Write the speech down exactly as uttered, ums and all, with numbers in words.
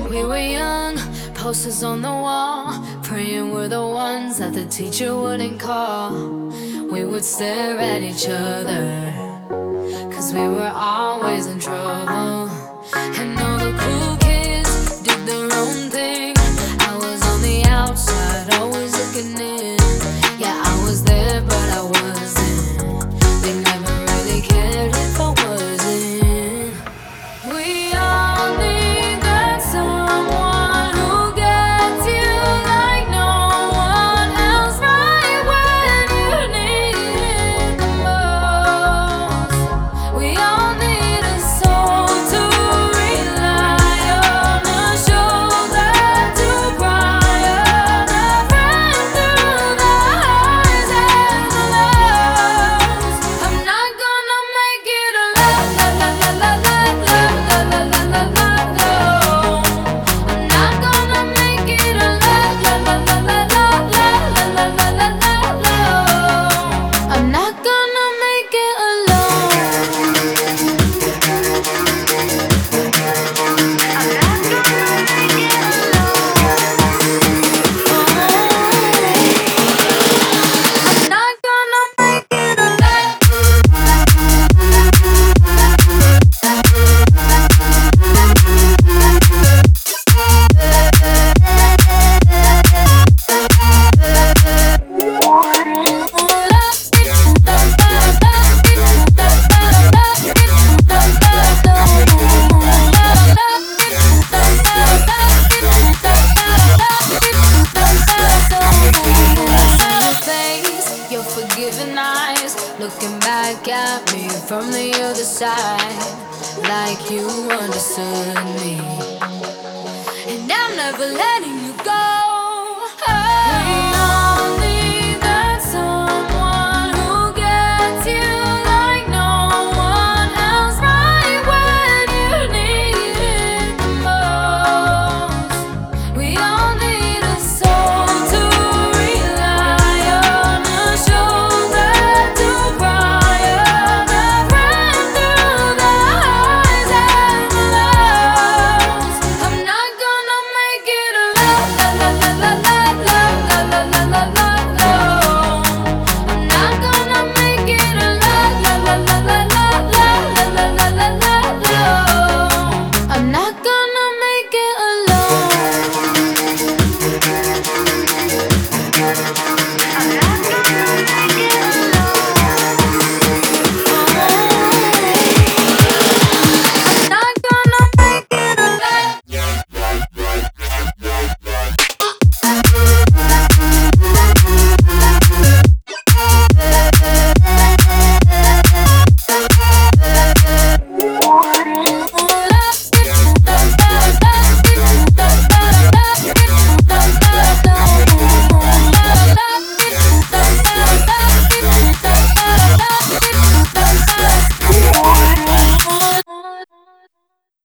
We were young, posters on the wall, praying we're the ones that the teacher wouldn't call. We would stare at each other, cause we were always in trouble. And all the cool kids did their own thing. I was on the outside, always looking in. Yeah, I was there, but I wasn't. They never really cared if I wasn't. We all need that someone who gets you like no one else, right when you need it the most. We all need a soul to rely on, a shoulder to cry on, a friend through the highs and the lows. I'm not gonna make it alone. La la la la la la la la la la la la. I'm not gonna make it alone. La la la la la la la la la la la. I'm not gonna make it alone. Not gonna make it alone. Your forgiving eyes looking back at me from the other side, like you understood me. And I'm never letting